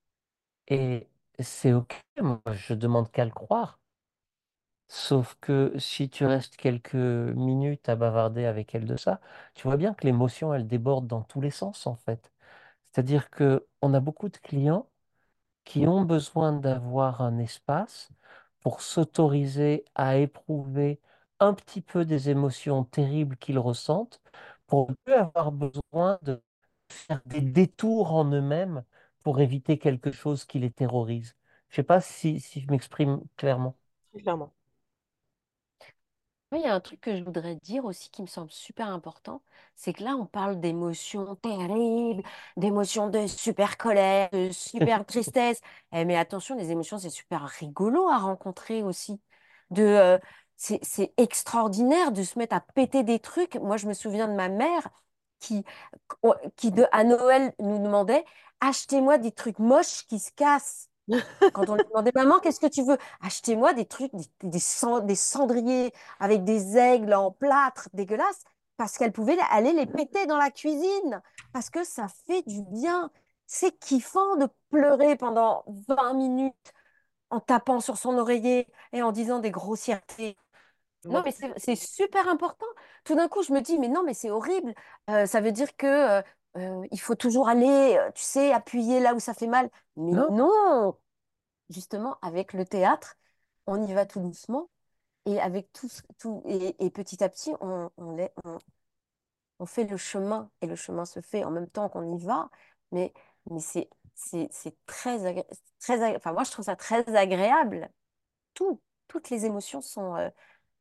Et c'est OK, moi, je demande qu'à le croire. Sauf que si tu restes quelques minutes à bavarder avec elle de ça, tu vois bien que l'émotion, elle déborde dans tous les sens, en fait. C'est-à-dire que on a beaucoup de clients qui ont besoin d'avoir un espace pour s'autoriser à éprouver un petit peu des émotions terribles qu'ils ressentent, pour ne plus avoir besoin de faire des détours en eux-mêmes pour éviter quelque chose qui les terrorise. Je sais pas si, si je m'exprime clairement. Très clairement. Oui, il y a un truc que je voudrais dire aussi qui me semble super important, c'est que là, on parle d'émotions terribles, d'émotions de super colère, de super tristesse. Eh, mais attention, les émotions, c'est super rigolo à rencontrer aussi. De, euh, c'est, c'est extraordinaire de se mettre à péter des trucs. Moi, je me souviens de ma mère qui, qui de, à Noël, nous demandait, achetez-moi des trucs moches qui se cassent. Quand on lui demandait, maman, qu'est-ce que tu veux? Achetez-moi des trucs, des, des, cend- des cendriers avec des aigles en plâtre dégueulasses, parce qu'elle pouvait aller les péter dans la cuisine, parce que ça fait du bien. C'est kiffant de pleurer pendant vingt minutes en tapant sur son oreiller et en disant des grossièretés. Moi, Non, mais c'est c'est super important. Tout d'un coup, je me dis, mais non, mais c'est horrible. Euh, ça veut dire que euh, euh, il faut toujours aller, euh, tu sais, appuyer là où ça fait mal. Mais Non? non! Justement, avec le théâtre, on y va tout doucement et avec tout, ce- tout et, et petit à petit, on, on, est- on- on fait le chemin et le chemin se fait en même temps qu'on y va. Mais, mais c'est, c'est, c'est très, agré- très, agré- enfin, moi, je trouve ça très agréable. Tout, toutes les émotions sont, euh,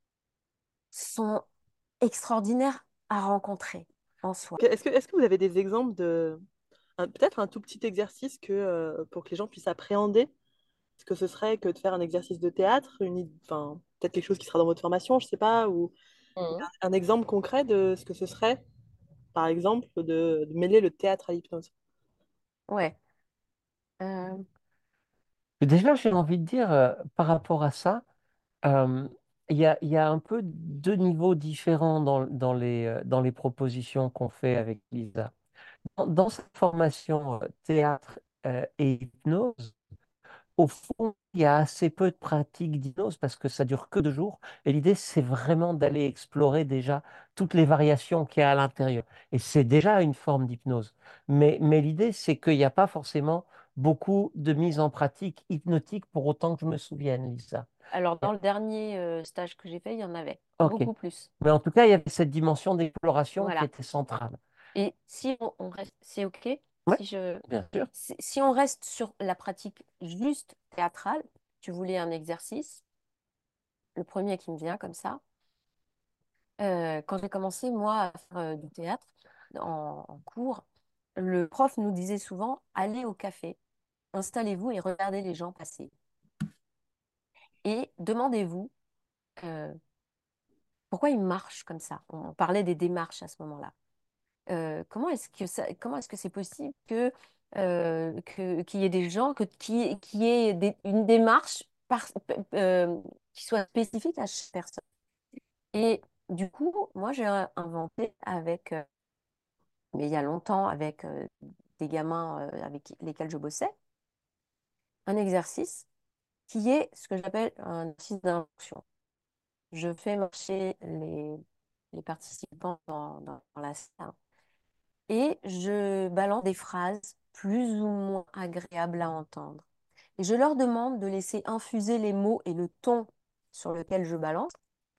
sont extraordinaires à rencontrer en soi. que- est-ce que, est-ce que vous avez des exemples de, un- peut-être un tout petit exercice que, euh, pour que les gens puissent appréhender ce que ce serait que de faire un exercice de théâtre, une, id- enfin, peut-être quelque chose qui sera dans votre formation, je sais pas, ou Mhm. un exemple concret de ce que ce serait, par exemple, de, de mêler le théâtre à l'hypnose. Ouais. Euh, Déjà, j'ai envie de dire, euh, par rapport à ça, euh, il y a, il y a un peu deux niveaux différents dans, dans les, euh, dans les propositions qu'on fait avec Lisa. Dans, dans cette formation euh, théâtre euh, et hypnose, au fond, il y a assez peu de pratiques d'hypnose parce que ça dure que deux jours. Et l'idée, c'est vraiment d'aller explorer déjà toutes les variations qu'il y a à l'intérieur. Et c'est déjà une forme d'hypnose. Mais, mais l'idée, c'est qu'il n'y a pas forcément beaucoup de mise en pratique hypnotique pour autant que je me souvienne, Lisa. alors, dans le dernier euh, stage que j'ai fait, il y en avait OK. beaucoup plus. Mais en tout cas, il y avait cette dimension d'exploration qui Voilà. était centrale. Et si on, on reste, c'est OK Oui, si je, bien sûr. si, si on reste sur la pratique juste théâtrale, tu voulais un exercice, le premier qui me vient comme ça. Euh, quand j'ai commencé, moi, à faire euh, du théâtre en, en cours, le prof nous disait souvent, allez au café, installez-vous et regardez les gens passer. Et demandez-vous euh, pourquoi ils marchent comme ça. On parlait des démarches à ce moment-là. Euh, comment est-ce que ça, comment est-ce que c'est possible que, euh, que, qu'il y ait des gens, que, qui, qui ait des- une démarche par- euh, qui soit spécifique à chaque personne? Et du coup, moi, j'ai inventé avec, euh, mais il y a longtemps, avec euh, des gamins euh, avec lesquels je bossais, un exercice qui est ce que j'appelle un exercice d'injonction. Je fais marcher les, les participants dans, dans dans la salle et je balance des phrases plus ou moins agréables à entendre. Et je leur demande de laisser infuser les mots et le ton sur lequel je balance.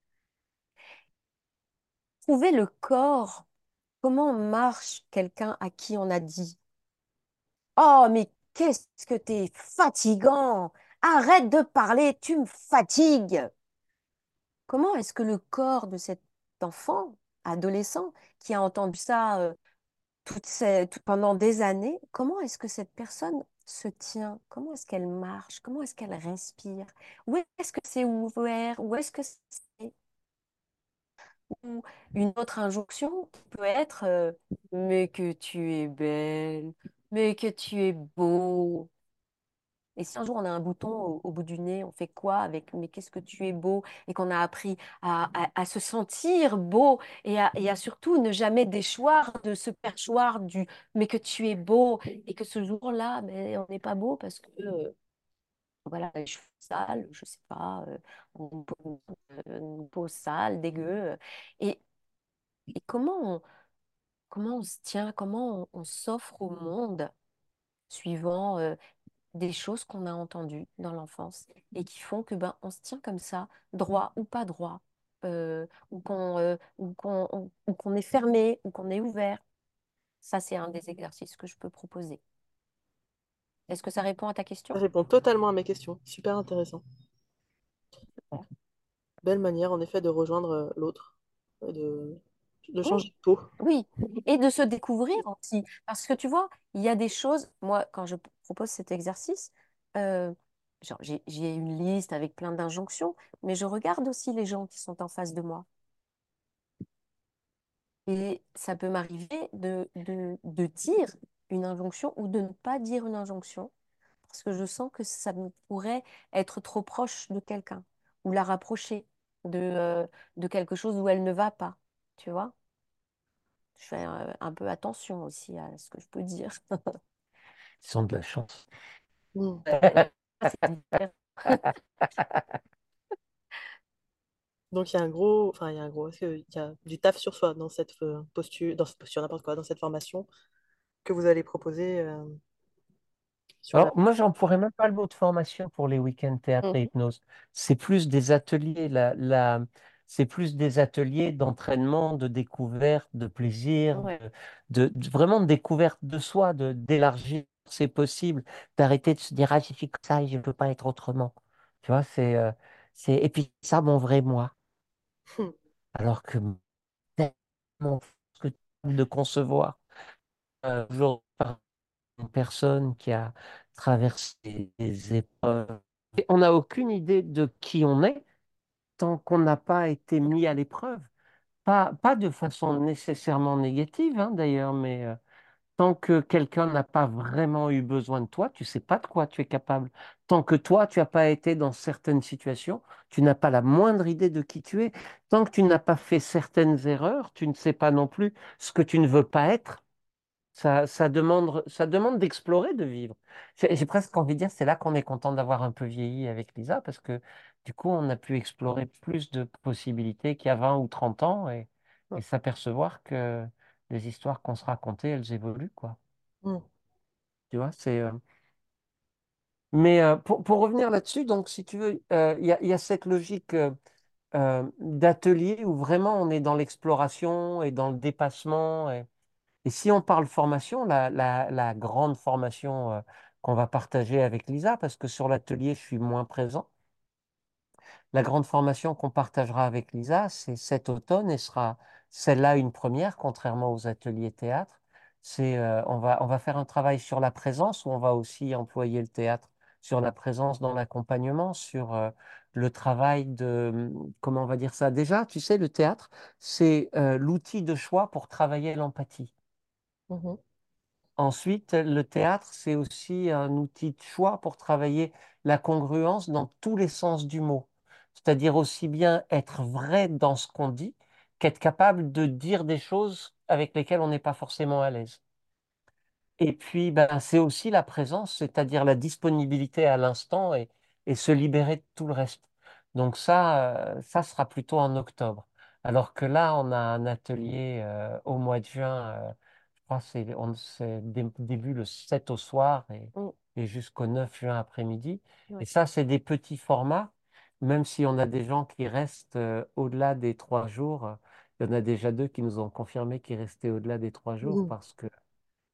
Trouver le corps, comment marche quelqu'un à qui on a dit, oh, mais qu'est-ce que t'es fatigant! Arrête de parler, tu me fatigues! Comment est-ce que le corps de cet enfant, adolescent, qui a entendu ça euh, toutes ces- tout- pendant des années, comment est-ce que cette personne se tient? Comment est-ce qu'elle marche? Comment est-ce qu'elle respire? Où est-ce que c'est ouvert? Où est-ce que c'est... Ou une autre injonction qui peut être euh, mais que tu es belle, mais que tu es beau. Et si un jour on a un bouton au, au bout du nez, on fait quoi avec mais qu'est-ce que tu es beau et qu'on a appris à, à- à se sentir beau et à, et à surtout ne jamais déchoir de ce perchoir du mais que tu es beau et que ce jour-là, ben, on n'est pas beau parce que euh, voilà, les cheveux sales, je sais pas, euh, une peau, euh, une peau sale, dégueu. euh. Et, et comment on, comment on se tient, comment on, on s'offre au monde suivant euh, des choses qu'on a entendues dans l'enfance et qui font que ben on se tient comme ça, droit ou pas droit, euh, ou qu'on euh, ou qu'on ou- ou qu'on est fermé ou qu'on est ouvert. Ça, c'est un des exercices que je peux proposer. Est-ce que ça répond à ta Ça question? répond totalement à mes questions. Super intéressant. Belle manière, en effet, de rejoindre euh, l'autre, euh, de, de Oui, changer de peau. oui. Et de se découvrir aussi. Parce que tu vois, il y a des choses, moi, quand je propose cet exercice, euh, genre, j'ai, j'ai une liste avec plein d'injonctions, mais je regarde aussi les gens qui sont en face de moi. Et ça peut m'arriver de, de, de dire une injonction ou de ne pas dire une injonction parce que je sens que ça me pourrait être trop proche de quelqu'un ou la rapprocher de, euh, de quelque chose où elle ne va pas. Tu vois? Je fais euh, un peu attention aussi à ce que je peux dire. Ils ont de la chance. Mm. Ça, c'est différent. Donc il y a un gros, enfin il y a un gros, est-ce qu'il y a du taf sur soi dans cette euh, posture, dans cette posture, n'importe quoi, dans cette formation que vous allez proposer euh, sur la... Alors, moi, j'en pourrais même pas le mot de formation pour les week-ends théâtre et Mhm. hypnose. C'est plus des ateliers, la, la- c'est plus des ateliers d'entraînement, de découverte, de plaisir, Ouais. de, de- vraiment de découverte de soi, de, d'élargir ses possibles, d'arrêter de se dire, ah, j'ai fait comme ça et je ne peux pas être autrement. Tu vois, c'est, euh, c'est, et puis ça, mon vrai moi. Alors que tellement que de concevoir un jour une personne qui a traversé des épreuves. Et on n'a aucune idée de qui on est tant qu'on n'a pas été mis à l'épreuve. Pas, pas de façon nécessairement négative, hein, d'ailleurs, mais euh, tant que quelqu'un n'a pas vraiment eu besoin de toi, tu sais pas de quoi tu es capable. Tant que toi, tu n'as pas été dans certaines situations, tu n'as pas la moindre idée de qui tu es. Tant que tu n'as pas fait certaines erreurs, tu ne sais pas non plus ce que tu ne veux pas être. Ça, ça demande, ça demande d'explorer, de vivre. J'ai j'ai presque envie de dire, c'est là qu'on est content d'avoir un peu vieilli avec Lisa, parce que du coup, on a pu explorer plus de possibilités qu'il y a vingt ou trente ans et, et s'apercevoir que les histoires qu'on se racontait, elles évoluent, quoi. Mm. Tu vois, c'est. euh, Mais euh, pour, pour revenir là-dessus, donc, si tu veux, euh, il y a, il y a cette logique euh, euh, d'atelier où vraiment on est dans l'exploration et dans le dépassement. Et si on parle formation, la, la- la grande formation euh, qu'on va partager avec Lisa, parce que sur l'atelier, je suis moins présent, la grande formation qu'on partagera avec Lisa, c'est cet automne et sera celle-là une première, contrairement aux ateliers théâtre. C'est, euh, on va, on va faire un travail sur la présence où on va aussi employer le théâtre sur la présence dans l'accompagnement, sur euh, le travail de, comment on va dire ça? Déjà, tu sais, le théâtre, c'est euh, l'outil de choix pour travailler l'empathie. Mhm. Ensuite, le théâtre, c'est aussi un outil de choix pour travailler la congruence dans tous les sens du mot. C'est-à-dire aussi bien être vrai dans ce qu'on dit qu'être capable de dire des choses avec lesquelles on n'est pas forcément à l'aise. Et puis, ben, c'est aussi la présence, c'est-à-dire la disponibilité à l'instant et, et se libérer de tout le reste. Donc ça, euh, ça sera plutôt en octobre. Alors que là, on a un atelier euh, au mois de juin, euh, je crois que c'est on- c'est dé- début le sept au soir et, Mm. et jusqu'au neuf juin après-midi. Et Ouais. ça, c'est des petits formats, même si on a des gens qui restent euh, au-delà des trois jours. euh, Il y en a déjà deux qui nous ont confirmé qu'ils restaient au-delà des trois jours Mm. parce que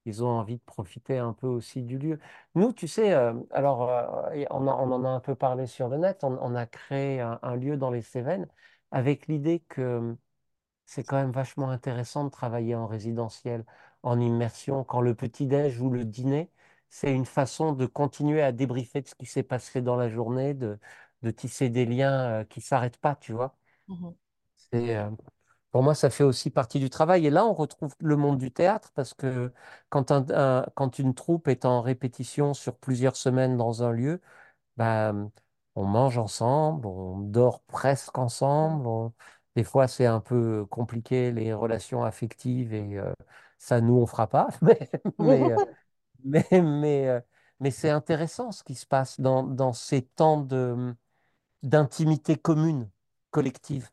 ils ont envie de profiter un peu aussi du lieu. Nous, tu sais, euh, alors euh, et on, a- on en a un peu parlé sur le net, on, on a créé un, un lieu dans les Cévennes avec l'idée que c'est quand même vachement intéressant de travailler en résidentiel, en immersion, quand le petit-déj ou le dîner, c'est une façon de continuer à débriefer de ce qui s'est passé dans la journée, de, de tisser des liens euh, qui s'arrêtent pas, tu vois. Mhm. C'est, euh, pour moi, ça fait aussi partie du travail. Et là, on retrouve le monde du théâtre parce que quand, un- un- quand une troupe est en répétition sur plusieurs semaines dans un lieu, bah, on mange ensemble, on dort presque ensemble. on- Des fois, c'est un peu compliqué, les relations affectives, et euh, ça, nous, on fera pas. Mais, mais, euh, mais, mais, euh, mais c'est intéressant ce qui se passe dans, dans ces temps de, d'intimité commune, collective.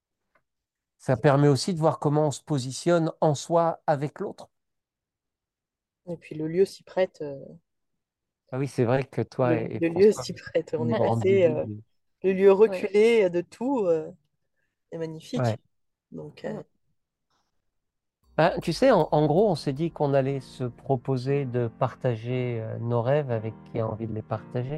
Ça permet aussi de voir comment on se positionne en soi avec l'autre. Et puis le lieu s'y prête, euh, Ah oui, c'est vrai que toi le, et, et le lieu François, s'y prête. On est vous rendez passé, euh, des- le lieu Ouais. reculé de tout, euh, est Ouais. magnifique. Donc, euh, Mm. Ben, tu sais, en, en gros, on s'est dit qu'on allait se proposer de partager euh, nos rêves avec qui a envie de les partager.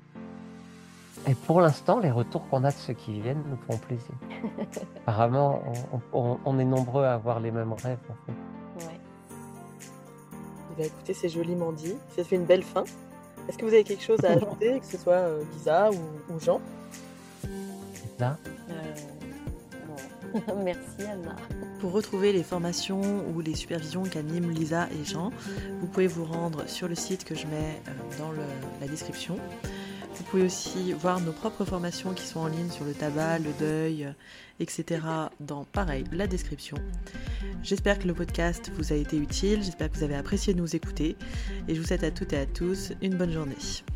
Et pour l'instant, les retours qu'on a de ceux qui viennent nous font plaisir. Apparemment, on, on- on est nombreux à avoir les mêmes rêves, en fait. Ouais. eh bien, écoutez, c'est joliment dit. Ça fait une belle fin. Est-ce que vous avez quelque chose à ajouter, que ce soit euh, Lisa ou, ou Jean? Là, Euh, bon. Merci Anna. Pour retrouver les formations ou les supervisions qu'animent Lisa et Jean, vous pouvez vous rendre sur le site que je mets euh, dans le- la description. Vous pouvez aussi voir nos propres formations qui sont en ligne sur le tabac, le deuil, euh, et cetera dans, pareil, la description. J'espère que le podcast vous a été utile, j'espère que vous avez apprécié de nous écouter et je vous souhaite à toutes et à tous une bonne journée.